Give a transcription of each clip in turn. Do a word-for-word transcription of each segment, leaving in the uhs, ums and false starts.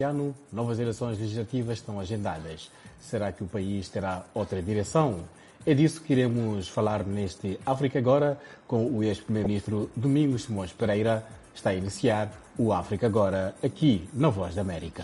ano, novas eleições legislativas estão agendadas. Será que o país terá outra direção? É disso que iremos falar neste África Agora com o ex-primeiro-ministro Domingos Simões Pereira. Está a iniciar o África Agora aqui na Voz da América.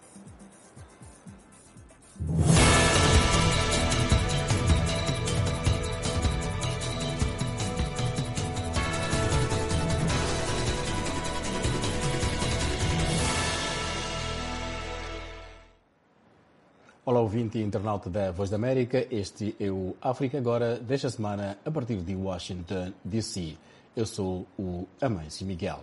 Olá, ouvinte e internauta da Voz da América. Este é o África Agora desta semana, a partir de Washington, D C. Eu sou o Amâncio Miguel.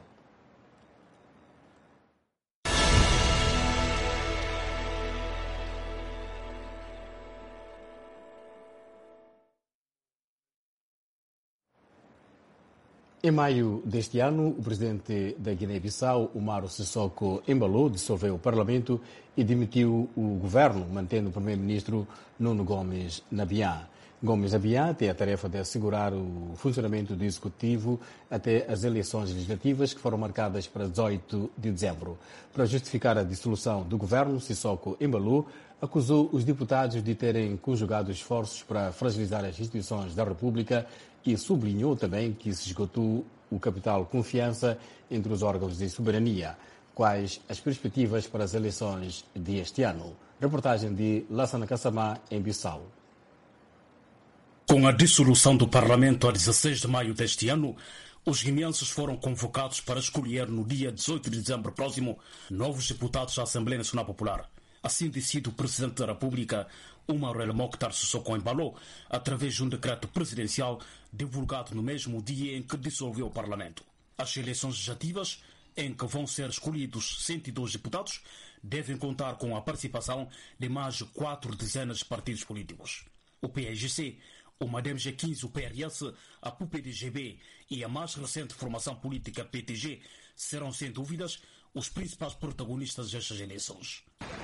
Em maio deste ano, o presidente da Guiné-Bissau, Umaro Sissoko Embalo, dissolveu o Parlamento e demitiu o governo, mantendo o primeiro-ministro Nuno Gomes Nabian. Gomes Nabian tem a tarefa de assegurar o funcionamento do executivo até as eleições legislativas que foram marcadas para dezoito de dezembro. Para justificar a dissolução do governo, Sissoko Embalo acusou os deputados de terem conjugado esforços para fragilizar as instituições da República e sublinhou também que se esgotou o capital confiança entre os órgãos de soberania. Quais as perspectivas para as eleições deste ano? Reportagem de Lassana Kassamá, em Bissau. Com a dissolução do Parlamento a dezesseis de maio deste ano, os guineenses foram convocados para escolher no dia dezoito de dezembro próximo novos deputados da Assembleia Nacional Popular. Assim decide o Presidente da República, Umaro El Mokhtar Sissoko Embalo, através de um decreto presidencial divulgado no mesmo dia em que dissolveu o Parlamento. As eleições legislativas, em que vão ser escolhidos cento e dois deputados, devem contar com a participação de mais de quatro dezenas de partidos políticos. O P A G C, o MADEM G quinze, o P R S, a P U P D G B e a mais recente formação política P T G serão, sem dúvidas, os principais protagonistas destas eleições.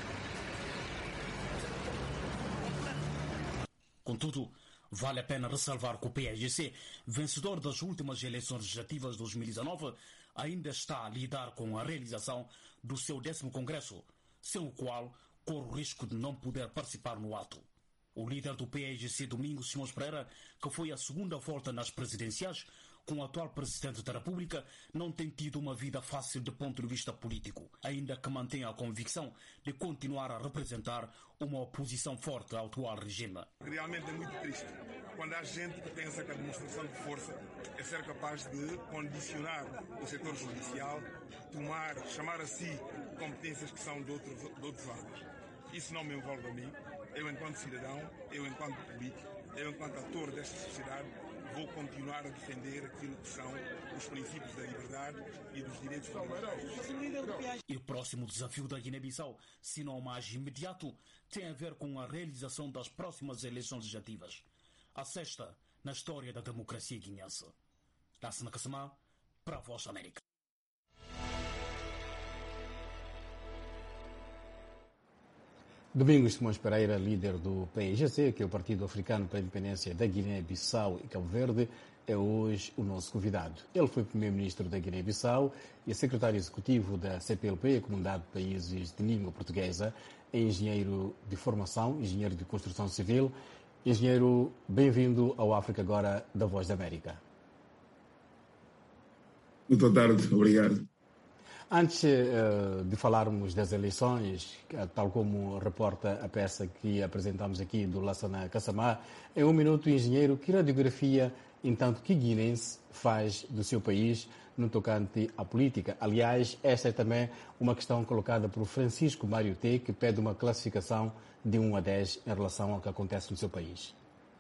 Contudo, vale a pena ressalvar que o P A G C, vencedor das últimas eleições legislativas de dois mil e dezanove, ainda está a lidar com a realização do seu décimo congresso, sem o qual corre o risco de não poder participar no ato. O líder do P A G C, Domingos Simões Pereira, que foi a segunda volta nas presidenciais, com o atual Presidente da República, não tem tido uma vida fácil do ponto de vista político, ainda que mantenha a convicção de continuar a representar uma oposição forte ao atual regime. Realmente é muito triste quando há gente que pensa que a demonstração de força é ser capaz de condicionar o setor judicial, tomar, chamar a si competências que são de outros, de outros órgãos. Isso não me envolve a mim. Eu, enquanto cidadão, eu, enquanto político, eu, enquanto ator desta sociedade, vou continuar a defender aquilo que são os princípios da liberdade e dos direitos fundamentais. E o próximo desafio da Guiné-Bissau, se não o mais imediato, tem a ver com a realização das próximas eleições legislativas. A sexta na história da democracia guineense. Lassana Kassamá, para a Voz da América. Domingos Simões Pereira, líder do P I G C, que é o Partido Africano para a Independência da Guiné-Bissau e Cabo Verde, é hoje o nosso convidado. Ele foi primeiro-ministro da Guiné-Bissau e secretário executivo da C P L P, a Comunidade de Países de Língua Portuguesa, é engenheiro de formação, engenheiro de construção civil. Engenheiro, bem-vindo ao África Agora da Voz da América. Muito boa tarde, obrigado. Antes uh, de falarmos das eleições, tal como reporta a peça que apresentamos aqui do Lassana Kassamá, em um minuto, engenheiro, que radiografia, entanto, que guinense faz do seu país no tocante à política? Aliás, esta é também uma questão colocada por Francisco Mário T, que pede uma classificação de um a dez em relação ao que acontece no seu país.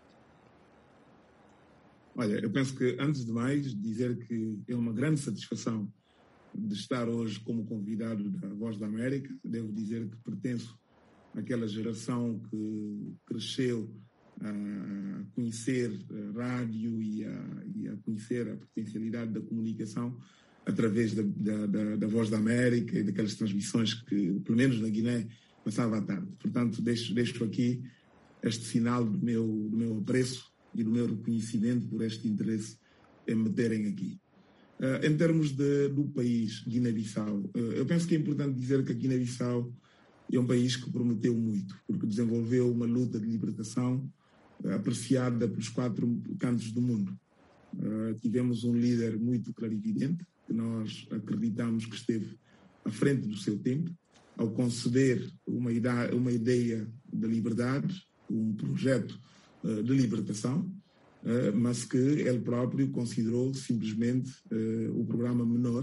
Olha, eu penso que, antes de mais, dizer que é uma grande satisfação de estar hoje como convidado da Voz da América. Devo dizer que pertenço àquela geração que cresceu a conhecer a rádio e a, e a conhecer a potencialidade da comunicação através da, da, da, da Voz da América e daquelas transmissões que, pelo menos na Guiné, passava à tarde. Portanto, deixo, deixo aqui este sinal do meu, do meu apreço e do meu reconhecimento por este interesse em me terem aqui. Uh, em termos de, do país, Guiné-Bissau, uh, eu penso que é importante dizer que a Guiné-Bissau é um país que prometeu muito, porque desenvolveu uma luta de libertação uh, apreciada pelos quatro cantos do mundo. Uh, tivemos um líder muito clarividente, que nós acreditamos que esteve à frente do seu tempo, ao conceder uma ideia, uma ideia de liberdade, um projeto uh, de libertação, uh, mas que ele próprio considerou simplesmente uh, o programa menor,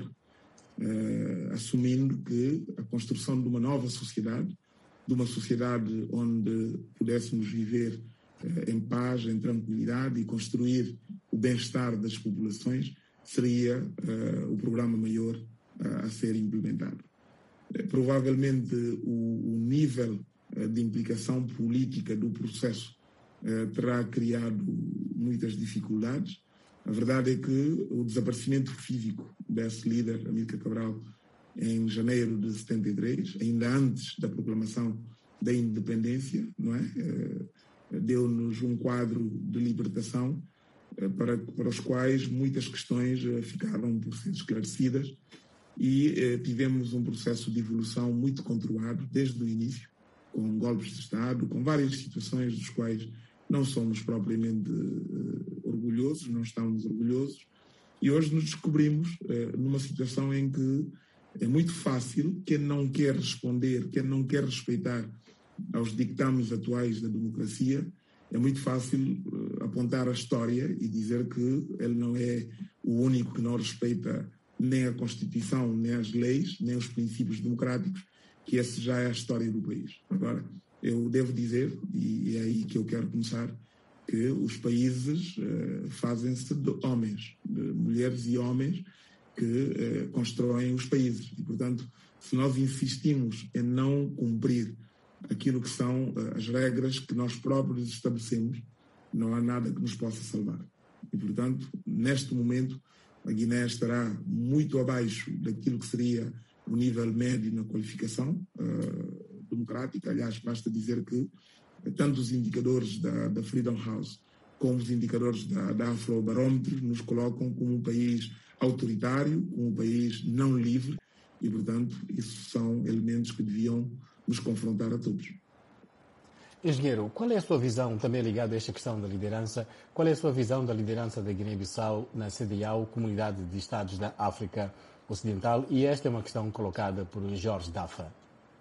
uh, assumindo que a construção de uma nova sociedade, de uma sociedade onde pudéssemos viver uh, em paz, em tranquilidade e construir o bem-estar das populações, seria uh, o programa maior uh, a ser implementado. Provavelmente o, o nível uh, de implicação política do processo uh, terá criado muitas dificuldades. A verdade é que o desaparecimento físico desse líder, Amílcar Cabral, em janeiro de setenta e três, ainda antes da proclamação da independência, não é? Uh, deu-nos um quadro de libertação uh, para, para os quais muitas questões uh, ficaram por ser esclarecidas. E eh, tivemos um processo de evolução muito controlado desde o início, com golpes de Estado, com várias situações dos quais não somos propriamente eh, orgulhosos, não estamos orgulhosos, e hoje nos descobrimos eh, numa situação em que é muito fácil, quem não quer responder, quem não quer respeitar aos dictames atuais da democracia, é muito fácil eh, apontar a história e dizer que ele não é o único que não respeita nem a Constituição, nem as leis, nem os princípios democráticos, que essa já é a história do país. Agora, eu devo dizer, e é aí que eu quero começar, que os países uh, fazem-se de homens, de mulheres e homens que uh, constroem os países. E, portanto, se nós insistimos em não cumprir aquilo que são uh, as regras que nós próprios estabelecemos, não há nada que nos possa salvar. E, portanto, neste momento, a Guiné estará muito abaixo daquilo que seria o nível médio na qualificação uh, democrática. Aliás, basta dizer que tanto os indicadores da, da Freedom House como os indicadores da, da Afrobarómetro nos colocam como um país autoritário, como um país não livre e, portanto, isso são elementos que deviam nos confrontar a todos. Engenheiro, qual é a sua visão, também ligada a esta questão da liderança, qual é a sua visão da liderança da Guiné-Bissau na C D A O, Comunidade de Estados da África Ocidental? E esta é uma questão colocada por Jorge Dafa.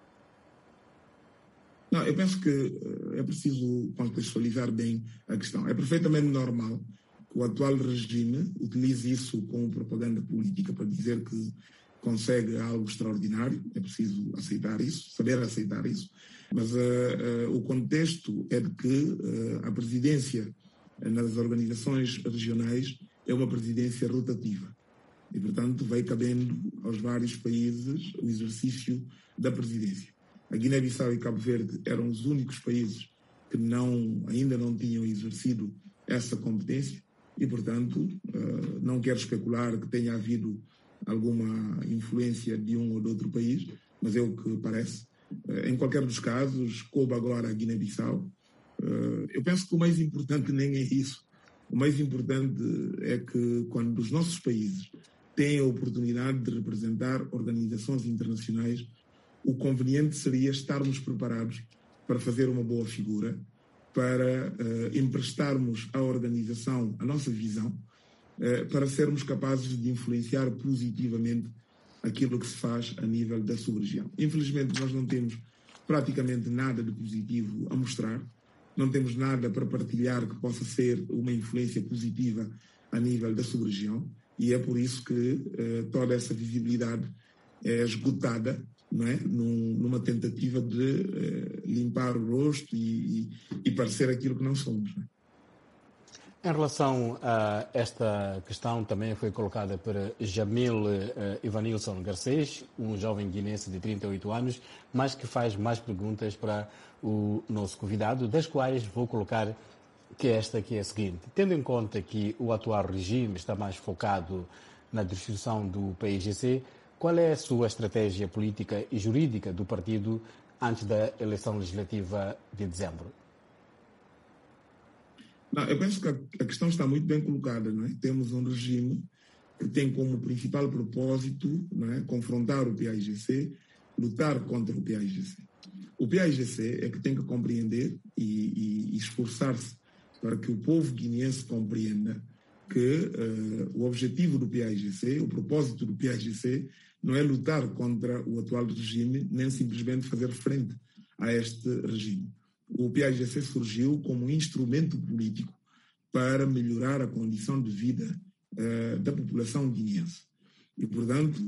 Não, eu penso que é preciso contextualizar bem a questão. É perfeitamente normal que o atual regime utilize isso como propaganda política para dizer que consegue algo extraordinário. É preciso aceitar isso, saber aceitar isso. Mas uh, uh, o contexto é de que uh, a presidência nas organizações regionais é uma presidência rotativa. E, portanto, vai cabendo aos vários países o exercício da presidência. A Guiné-Bissau e Cabo Verde eram os únicos países que não, ainda não tinham exercido essa competência e, portanto, uh, não quero especular que tenha havido alguma influência de um ou de outro país, mas é o que parece. Em qualquer dos casos, coube agora a Guiné-Bissau. Eu penso que o mais importante nem é isso. O mais importante é que quando os nossos países têm a oportunidade de representar organizações internacionais, o conveniente seria estarmos preparados para fazer uma boa figura, para uh, emprestarmos à organização a nossa visão, uh, para sermos capazes de influenciar positivamente aquilo que se faz a nível da sub-região. Infelizmente, nós não temos praticamente nada de positivo a mostrar, não temos nada para partilhar que possa ser uma influência positiva a nível da sub-região, e é por isso que eh, toda essa visibilidade é esgotada, não é? Num, numa tentativa de eh, limpar o rosto e, e, e parecer aquilo que não somos. Não é? Em relação a esta questão, também foi colocada por Jamil uh, Ivanilson Garcês, um jovem guinense de trinta e oito anos, mas que faz mais perguntas para o nosso convidado, das quais vou colocar que esta aqui é a seguinte. Tendo em conta que o atual regime está mais focado na destruição do P I G C, qual é a sua estratégia política e jurídica do partido antes da eleição legislativa de dezembro? Não, eu penso que a questão está muito bem colocada, não é? Temos um regime que tem como principal propósito, não é, confrontar o P A I G C, lutar contra o P A I G C. O P A I G C é que tem que compreender e, e, e esforçar-se para que o povo guineense compreenda que uh, o objetivo do P A I G C, o propósito do P A I G C, não é lutar contra o atual regime, nem simplesmente fazer frente a este regime. O P A I G C surgiu como um instrumento político para melhorar a condição de vida uh, da população guineense. E, portanto,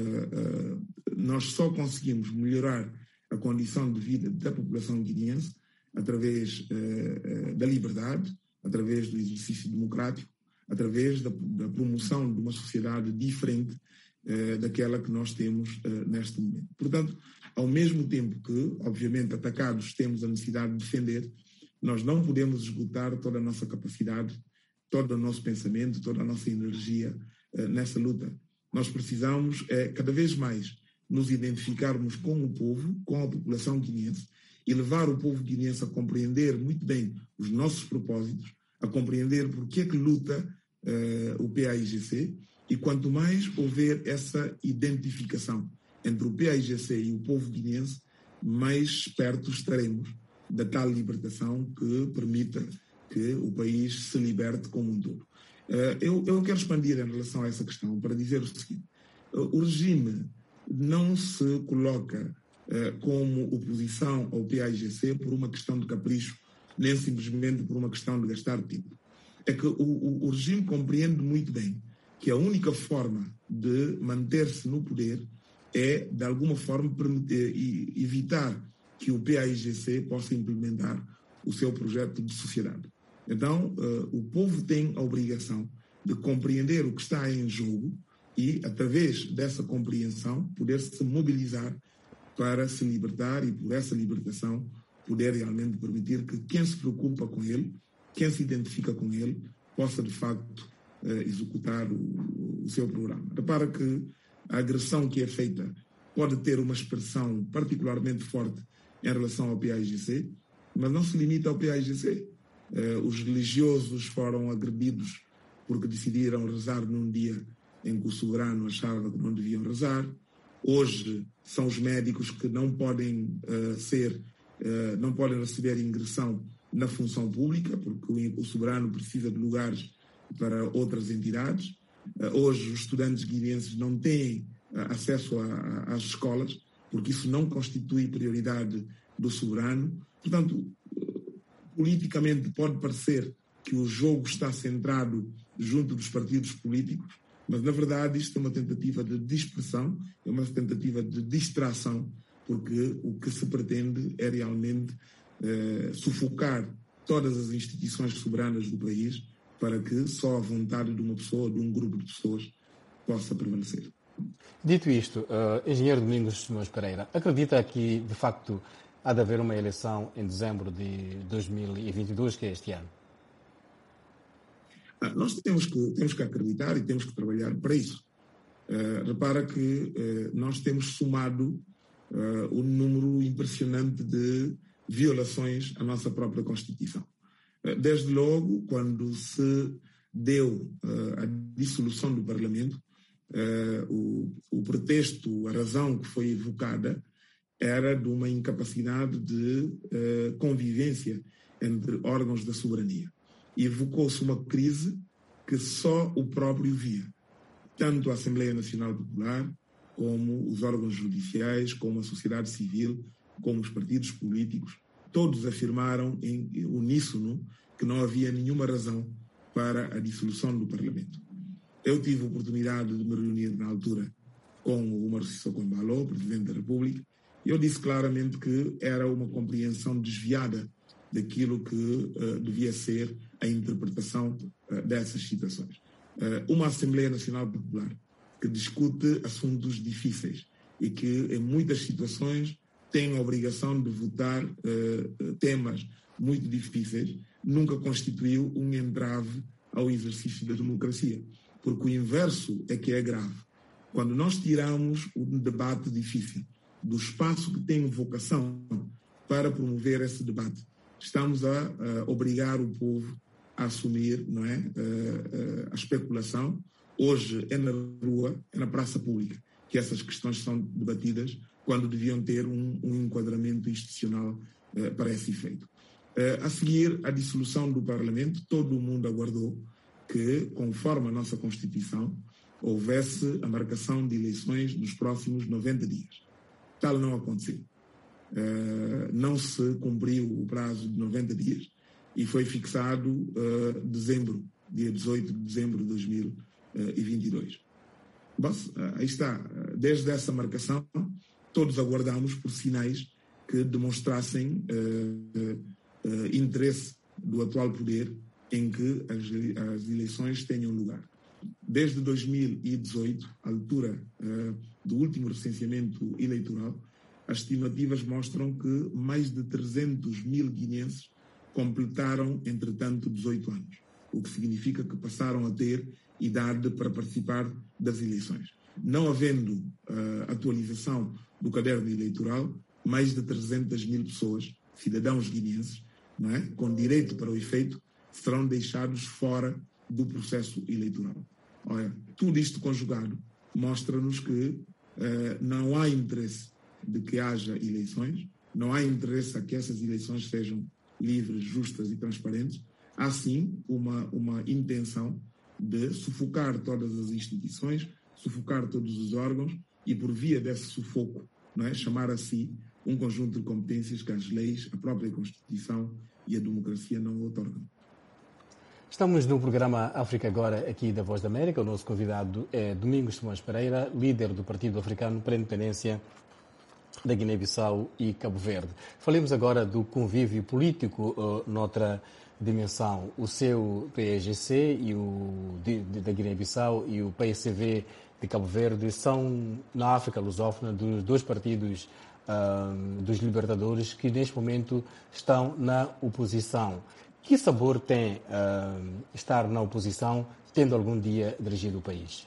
uh, uh, nós só conseguimos melhorar a condição de vida da população guineense através uh, uh, da liberdade, através do exercício democrático, através da, da promoção de uma sociedade diferente uh, daquela que nós temos uh, neste momento. Portanto, ao mesmo tempo que, obviamente, atacados temos a necessidade de defender, nós não podemos esgotar toda a nossa capacidade, todo o nosso pensamento, toda a nossa energia uh, nessa luta. Nós precisamos, é, cada vez mais, nos identificarmos com o povo, com a população guineense, e levar o povo guineense a compreender muito bem os nossos propósitos, a compreender por que é que luta uh, o P A I G C, e quanto mais houver essa identificação entre o P A I G C e o povo guineense, mais perto estaremos da tal libertação que permita que o país se liberte como um todo. Uh, eu, eu quero expandir em relação a essa questão para dizer o seguinte: uh, o regime não se coloca uh, como oposição ao P A I G C por uma questão de capricho, nem simplesmente por uma questão de gastar tempo. É que o, o, o regime compreende muito bem que a única forma de manter-se no poder é, de alguma forma, permitir, e, evitar que o P A I G C possa implementar o seu projeto de sociedade. Então, uh, o povo tem a obrigação de compreender o que está em jogo e, através dessa compreensão, poder se mobilizar para se libertar e, por essa libertação, poder realmente permitir que quem se preocupa com ele, quem se identifica com ele, possa, de facto, uh, executar o, o seu programa. Repara que a agressão que é feita pode ter uma expressão particularmente forte em relação ao P A I G C, mas não se limita ao P A I G C. Uh, os religiosos foram agredidos porque decidiram rezar num dia em que o soberano achava que não deviam rezar. Hoje são os médicos que não podem uh, ser, uh, não podem receber ingressão na função pública, porque o, o soberano precisa de lugares para outras entidades. Uh, hoje os estudantes guineenses não têm uh, acesso a, a, às escolas, porque isso não constitui prioridade do soberano. Portanto, politicamente pode parecer que o jogo está centrado junto dos partidos políticos, mas na verdade isto é uma tentativa de dispersão, é uma tentativa de distração, porque o que se pretende é realmente eh, sufocar todas as instituições soberanas do país para que só a vontade de uma pessoa, de um grupo de pessoas, possa prevalecer. Dito isto, uh, engenheiro Domingos Simões Pereira, acredita que de facto há de haver uma eleição em dezembro de dois mil e vinte e dois, que é este ano? Ah, nós temos que, temos que acreditar e temos que trabalhar para isso. Uh, repara que uh, nós temos somado uh, um número impressionante de violações à nossa própria Constituição. Uh, desde logo, quando se deu uh, a dissolução do Parlamento, uh, o, o pretexto, a razão que foi evocada era de uma incapacidade de uh, convivência entre órgãos da soberania. E evocou-se uma crise que só o próprio via. Tanto a Assembleia Nacional Popular, como os órgãos judiciais, como a sociedade civil, como os partidos políticos, todos afirmaram em uníssono que não havia nenhuma razão para a dissolução do Parlamento. Eu tive a oportunidade de me reunir na altura com o Umaro Sissoko Embalo, Presidente da República, e eu disse claramente que era uma compreensão desviada daquilo que uh, devia ser a interpretação uh, dessas situações. Uh, uma Assembleia Nacional Popular que discute assuntos difíceis e que, em muitas situações, tem a obrigação de votar uh, temas muito difíceis, nunca constituiu um entrave ao exercício da democracia. Porque o inverso é que é grave. Quando nós tiramos um debate difícil do espaço que tem vocação para promover esse debate, estamos a, a obrigar o povo a assumir, não é, a, a especulação Hoje é na rua, é na praça pública que essas questões são debatidas, quando deviam ter um, um enquadramento institucional eh, para esse efeito. Eh, a seguir, a dissolução do Parlamento, todo o mundo aguardou que, conforme a nossa Constituição, houvesse a marcação de eleições nos próximos noventa dias. Tal não aconteceu. Uh, não se cumpriu o prazo de noventa dias e foi fixado uh, dezembro, dia dezoito de dezembro de dois mil e vinte e dois. Bom, uh, aí está. Desde essa marcação, todos aguardamos por sinais que demonstrassem uh, uh, interesse do atual poder em que as, as eleições tenham lugar. Desde dois mil e dezoito, à altura uh, do último recenseamento eleitoral, as estimativas mostram que mais de trezentos mil guineenses completaram, entretanto, dezoito anos, o que significa que passaram a ter idade para participar das eleições. Não havendo uh, atualização do caderno eleitoral, mais de trezentas mil pessoas, cidadãos guineenses, não é, com direito para o efeito, serão deixados fora do processo eleitoral. Olha, tudo isto conjugado mostra-nos que uh, não há interesse de que haja eleições, não há interesse a que essas eleições sejam livres, justas e transparentes. Há sim uma, uma intenção de sufocar todas as instituições, sufocar todos os órgãos e, por via desse sufoco, não é, chamar a si um conjunto de competências que as leis, a própria Constituição e a democracia não otorgam. Estamos no programa África Agora, aqui da Voz da América. O nosso convidado é Domingos Simões Pereira, líder do Partido Africano para a Independência da Guiné-Bissau e Cabo Verde. Falemos agora do convívio político uh, noutra dimensão. O seu P A G C e o de, de, da Guiné-Bissau e o P S C V de Cabo Verde são, na África lusófona, dos dois partidos uh, dos libertadores que neste momento estão na oposição. Que sabor tem uh, estar na oposição, tendo algum dia dirigido o país?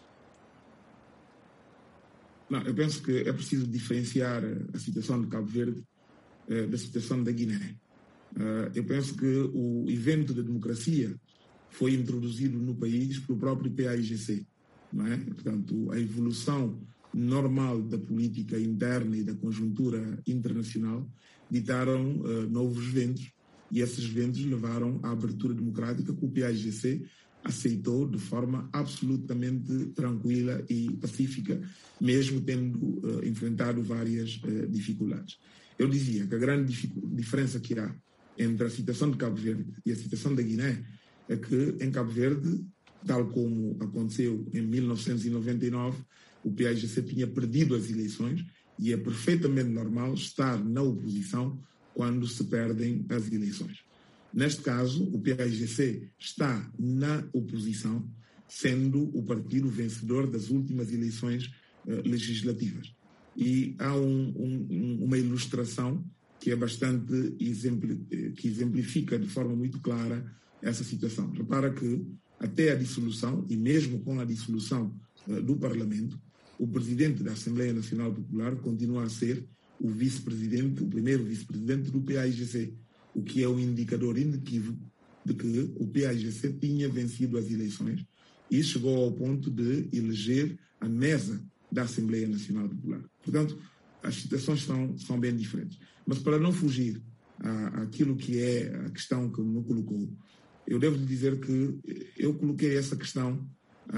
Não, eu penso que é preciso diferenciar a situação de Cabo Verde uh, da situação da Guiné. Uh, eu penso que o evento da democracia foi introduzido no país pelo próprio P A I G C. Não é? Portanto, a evolução normal da política interna e da conjuntura internacional ditaram uh, novos ventos, e esses ventos levaram à abertura democrática que o P A I G C aceitou de forma absolutamente tranquila e pacífica, mesmo tendo uh, enfrentado várias uh, dificuldades. Eu dizia que a grande diferença que há entre a situação de Cabo Verde e a situação da Guiné é que em Cabo Verde, tal como aconteceu em mil novecentos e noventa e nove, o P A I G C tinha perdido as eleições e é perfeitamente normal estar na oposição quando se perdem as eleições. Neste caso, o P A I G C está na oposição, sendo o partido vencedor das últimas eleições uh, legislativas. E há um, um, uma ilustração que é bastante exempli, que exemplifica de forma muito clara essa situação. Repara que até a dissolução, e mesmo com a dissolução uh, do Parlamento, o presidente da Assembleia Nacional Popular continua a ser o vice-presidente, o primeiro vice-presidente do P A I G C, o que é um indicador inequívoco de que o P A I G C tinha vencido as eleições e chegou ao ponto de eleger a mesa da Assembleia Nacional Popular. Portanto, as situações são, são bem diferentes. Mas para não fugir à, àquilo que é a questão que me colocou, eu devo dizer que eu coloquei essa questão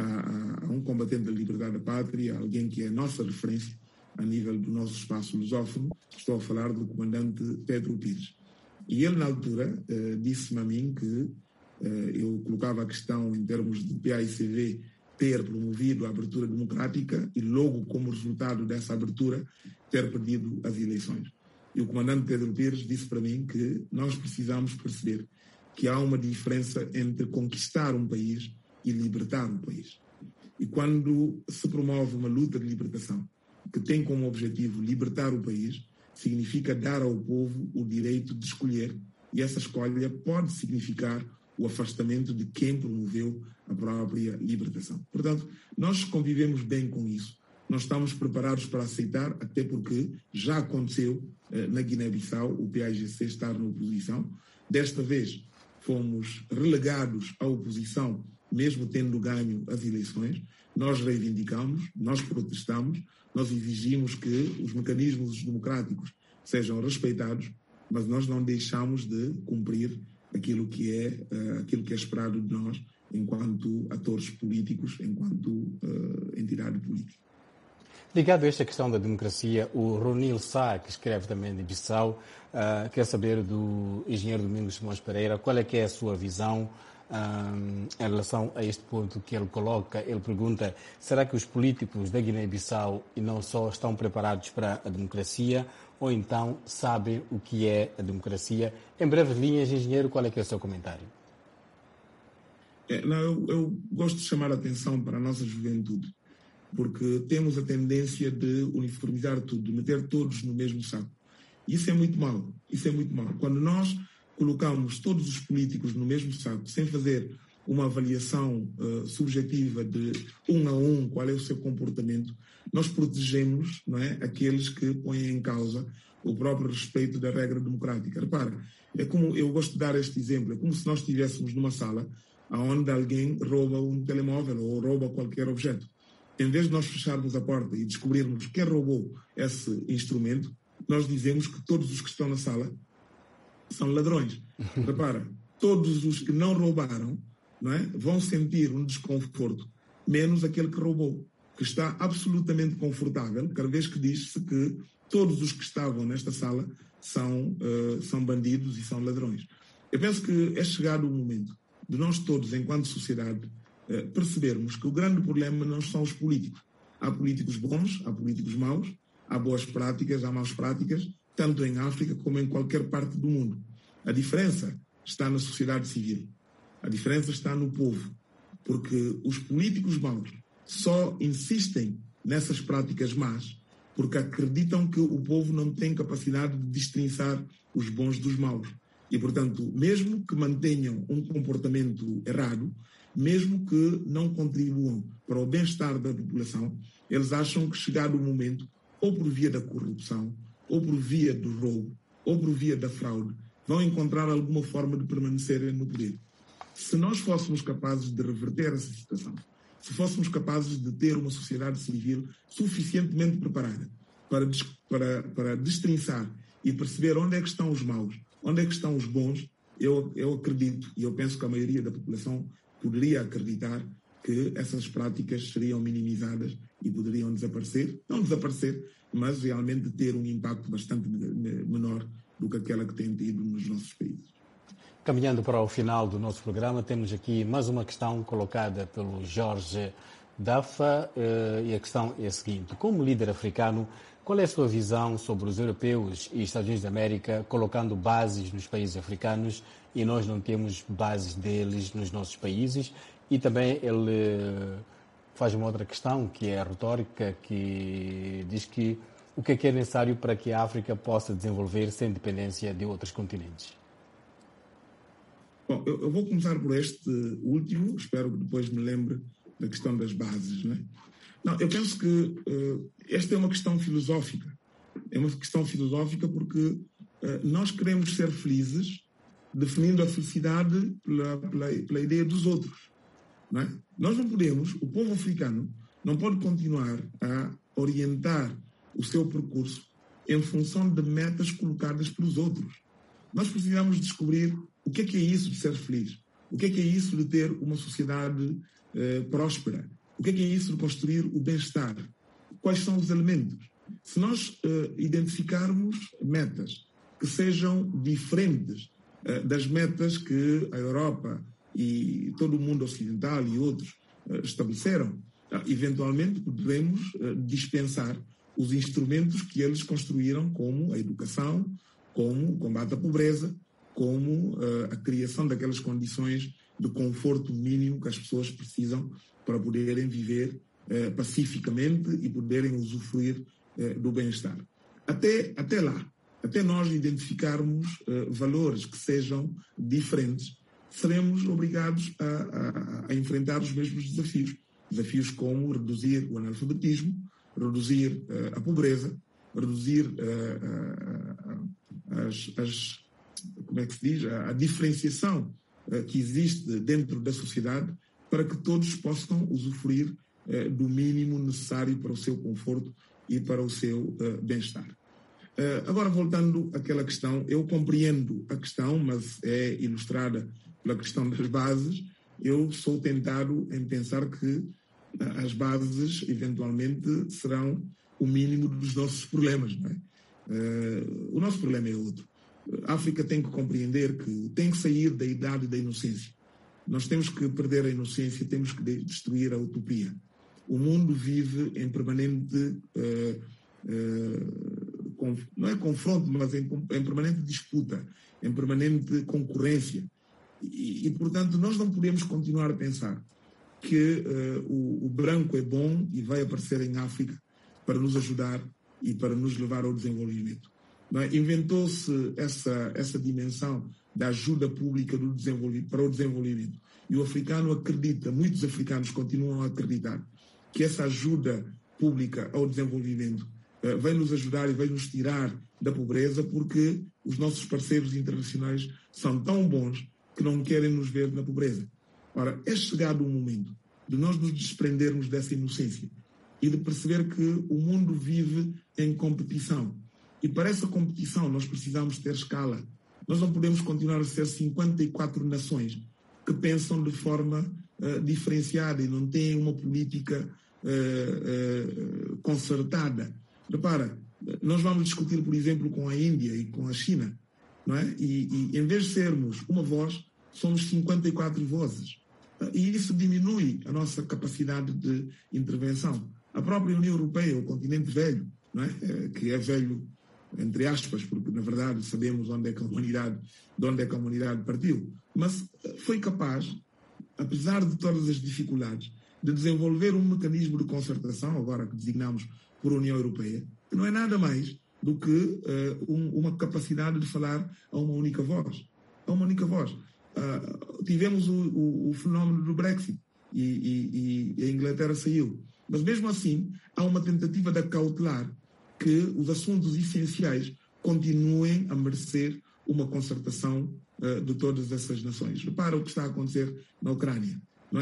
a, a um combatente da liberdade da pátria, alguém que é nossa referência a nível do nosso espaço lusófono. Estou a falar do comandante Pedro Pires. E ele, na altura, eh, disse-me a mim que eh, eu colocava a questão em termos de P A I C V ter promovido a abertura democrática e logo como resultado dessa abertura ter perdido as eleições. E o comandante Pedro Pires disse para mim que nós precisamos perceber que há uma diferença entre conquistar um país e libertar um país. E quando se promove uma luta de libertação que tem como objetivo libertar o país, significa dar ao povo o direito de escolher, e essa escolha pode significar o afastamento de quem promoveu a própria libertação. Portanto, nós convivemos bem com isso. Nós estamos preparados para aceitar, até porque já aconteceu eh, na Guiné-Bissau o P A I G C estar na oposição. Desta vez fomos relegados à oposição, mesmo tendo ganho as eleições, nós reivindicamos, nós protestamos, nós exigimos que os mecanismos democráticos sejam respeitados, mas nós não deixamos de cumprir aquilo que é, uh, aquilo que é esperado de nós enquanto atores políticos, enquanto uh, entidade política. Ligado a esta questão da democracia, o Ronil Sá, que escreve também de Bissau, uh, quer saber do engenheiro Domingos Simões Pereira qual é que é a sua visão um, em relação a este ponto que ele coloca. Ele pergunta, será que os políticos da Guiné-Bissau e não só estão preparados para a democracia ou então sabem o que é a democracia? Em breves linhas, engenheiro, qual é que é o seu comentário? É, não, eu, eu gosto de chamar a atenção para a nossa juventude, porque temos a tendência de uniformizar tudo, de meter todos no mesmo saco. Isso é muito mau, isso é muito mau. Quando nós colocamos todos os políticos no mesmo saco, sem fazer uma avaliação uh, subjetiva de um a um qual é o seu comportamento, nós protegemos, não é, aqueles que põem em causa o próprio respeito da regra democrática. Repara, é como, eu gosto de dar este exemplo, é como se nós estivéssemos numa sala onde alguém rouba um telemóvel ou rouba qualquer objeto. Em vez de nós fecharmos a porta e descobrirmos quem roubou esse instrumento, nós dizemos que todos os que estão na sala são ladrões. Repara, todos os que não roubaram, não é, vão sentir um desconforto, menos aquele que roubou, que está absolutamente confortável, cada vez que diz-se que todos os que estavam nesta sala são, uh, são bandidos e são ladrões. Eu penso que é chegado o momento de nós todos, enquanto sociedade, percebermos que o grande problema não são os políticos. Há políticos bons, há políticos maus, há boas práticas, há más práticas, tanto em África como em qualquer parte do mundo. A diferença está na sociedade civil. A diferença está no povo. Porque os políticos maus só insistem nessas práticas más porque acreditam que o povo não tem capacidade de destrinçar os bons dos maus. E, portanto, mesmo que mantenham um comportamento errado, mesmo que não contribuam para o bem-estar da população, eles acham que, chegado o momento, ou por via da corrupção, ou por via do roubo, ou por via da fraude, vão encontrar alguma forma de permanecerem no poder. Se nós fôssemos capazes de reverter essa situação, se fôssemos capazes de ter uma sociedade civil suficientemente preparada para, para, para destrinçar e perceber onde é que estão os maus, onde é que estão os bons, eu, eu acredito, e eu penso que a maioria da população poderia acreditar que essas práticas seriam minimizadas e poderiam desaparecer, não desaparecer, mas realmente ter um impacto bastante menor do que aquela que tem tido nos nossos países. Caminhando para o final do nosso programa, temos aqui mais uma questão colocada pelo Jorge Dafa, e a questão é a seguinte: como líder africano, qual é a sua visão sobre os europeus e Estados Unidos da América colocando bases nos países africanos e nós não temos bases deles nos nossos países? E também ele faz uma outra questão, que é a retórica, que diz que o que é, que é necessário para que a África possa desenvolver sem dependência de outros continentes? Bom, eu, eu vou começar por este último, espero que depois me lembre da questão das bases, não é? Não, eu penso que uh, esta é uma questão filosófica. É uma questão filosófica porque uh, nós queremos ser felizes definindo a felicidade pela, pela, pela ideia dos outros. Não é? Nós não podemos, o povo africano não pode continuar a orientar o seu percurso em função de metas colocadas pelos outros. Nós precisamos descobrir o que é que é isso de ser feliz, o que é que é isso de ter uma sociedade eh, próspera, o que é que é isso de construir o bem-estar, quais são os elementos. Se nós eh, identificarmos metas que sejam diferentes eh, das metas que a Europa e todo o mundo ocidental e outros eh, estabeleceram, eventualmente poderemos eh, dispensar os instrumentos que eles construíram, como a educação, como o combate à pobreza, como uh, a criação daquelas condições de conforto mínimo que as pessoas precisam para poderem viver uh, pacificamente e poderem usufruir uh, do bem-estar. Até, até lá, até nós identificarmos uh, valores que sejam diferentes, seremos obrigados a, a, a enfrentar os mesmos desafios. Desafios como reduzir o analfabetismo, reduzir uh, a pobreza, reduzir uh, uh, as, as, como é que se diz, a, a diferenciação uh, que existe dentro da sociedade para que todos possam usufruir eh, do mínimo necessário para o seu conforto e para o seu eh, bem-estar. Eh, agora, voltando àquela questão, eu compreendo a questão, mas é ilustrada pela questão das bases. Eu sou tentado em pensar que as bases, eventualmente, serão o mínimo dos nossos problemas, não é? Uh, o nosso problema é outro. A África tem que compreender que tem que sair da idade da inocência. Nós temos que perder a inocência, temos que destruir a utopia. O mundo vive em permanente, uh, uh, conf, não é confronto, mas em, em permanente disputa, em permanente concorrência. E, e, portanto, nós não podemos continuar a pensar que uh, o, o branco é bom e vai aparecer em África para nos ajudar e para nos levar ao desenvolvimento. Não é? Inventou-se essa, essa dimensão da ajuda pública do desenvolvimento, para o desenvolvimento. E o africano acredita, muitos africanos continuam a acreditar, que essa ajuda pública ao desenvolvimento uh, vai nos ajudar e vai nos tirar da pobreza, porque os nossos parceiros internacionais são tão bons que não querem nos ver na pobreza. Ora, é chegado o momento de nós nos desprendermos dessa inocência e de perceber que o mundo vive em competição. E para essa competição nós precisamos ter escala. Nós não podemos continuar a ser cinquenta e quatro nações que pensam de forma uh, diferenciada e não têm uma política uh, uh, concertada. Repara, nós vamos discutir, por exemplo, com a Índia e com a China, não é? E, e em vez de sermos uma voz, somos cinquenta e quatro vozes. E isso diminui a nossa capacidade de intervenção. A própria União Europeia, o continente velho, não é? Que é velho, entre aspas, porque na verdade sabemos onde é que a humanidade, de onde é que a humanidade partiu, mas foi capaz, apesar de todas as dificuldades, de desenvolver um mecanismo de concertação, agora que designamos por União Europeia, que não é nada mais do que uh, um, uma capacidade de falar a uma única voz. A uma única voz. Uh, tivemos o, o, o fenómeno do Brexit e, e, e a Inglaterra saiu. Mas mesmo assim, há uma tentativa de acautelar que os assuntos essenciais continuem a merecer uma concertação uh, de todas essas nações. Repara o que está a acontecer na Ucrânia, não é?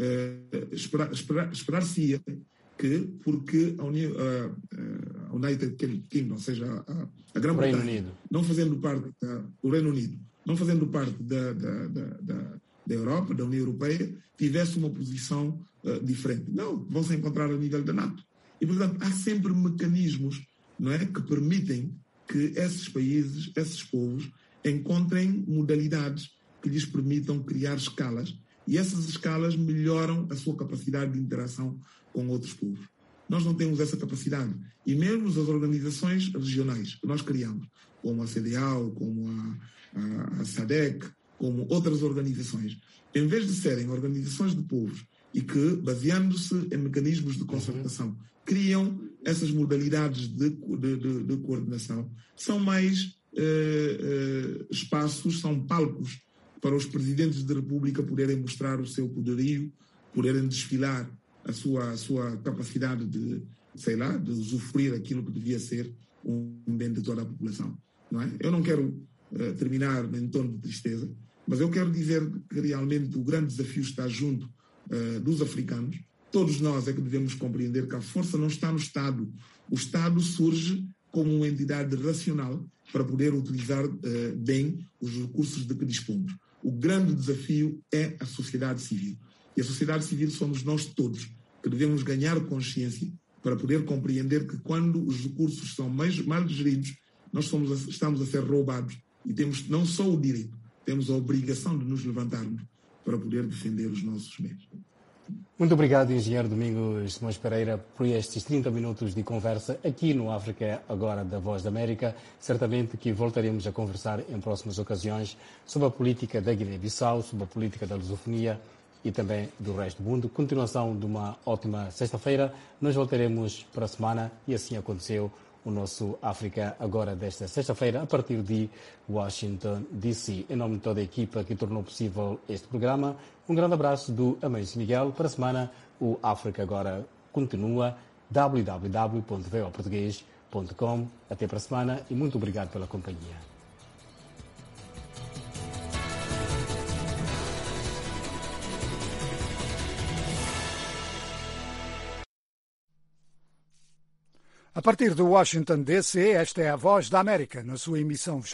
Uh, esperar, esperar, esperar-se-ia que, porque a, Uni, uh, a United Kingdom, ou seja, a, a Grã-Bretanha, não fazendo parte da, o Reino Unido, não fazendo parte da, da, da, da, da Europa, da União Europeia, tivesse uma posição uh, diferente. Não, vão se encontrar a nível da NATO. E, portanto, há sempre mecanismos, não é, que permitem que esses países, esses povos, encontrem modalidades que lhes permitam criar escalas, e essas escalas melhoram a sua capacidade de interação com outros povos. Nós não temos essa capacidade. E mesmo as organizações regionais que nós criamos, como a C D A O, como a, a, a SADC, como outras organizações, em vez de serem organizações de povos e que, baseando-se em mecanismos de concertação, criam essas modalidades de, de, de, de coordenação, são mais eh, eh, espaços, são palcos para os presidentes da República poderem mostrar o seu poderio, poderem desfilar a sua, a sua capacidade de, sei lá, de usufruir aquilo que devia ser um bem de toda a população. Não é? Eu não quero uh, terminar em tom de tristeza, mas eu quero dizer que realmente o grande desafio está junto uh, dos africanos. Todos nós é que devemos compreender que a força não está no Estado. O Estado surge como uma entidade racional para poder utilizar uh, bem os recursos de que dispomos. O grande desafio é a sociedade civil. E a sociedade civil somos nós todos que devemos ganhar consciência para poder compreender que quando os recursos são mais, mal geridos, nós somos a, estamos a ser roubados e temos não só o direito, temos a obrigação de nos levantarmos para poder defender os nossos bens. Muito obrigado, engenheiro Domingos Simões Pereira, por estes trinta minutos de conversa aqui no África Agora da Voz da América. Certamente que voltaremos a conversar em próximas ocasiões sobre a política da Guiné-Bissau, sobre a política da lusofonia e também do resto do mundo. Continuação de uma ótima sexta-feira. Nós voltaremos para a semana e assim aconteceu o nosso África Agora desta sexta-feira, a partir de Washington, D C. Em nome de toda a equipa que tornou possível este programa, um grande abraço do Amâncio Miguel. Para a semana, o África Agora continua. w w w ponto v o português ponto com. Até para a semana e muito obrigado pela companhia. A partir de Washington, D C, esta é a Voz da América, na sua emissão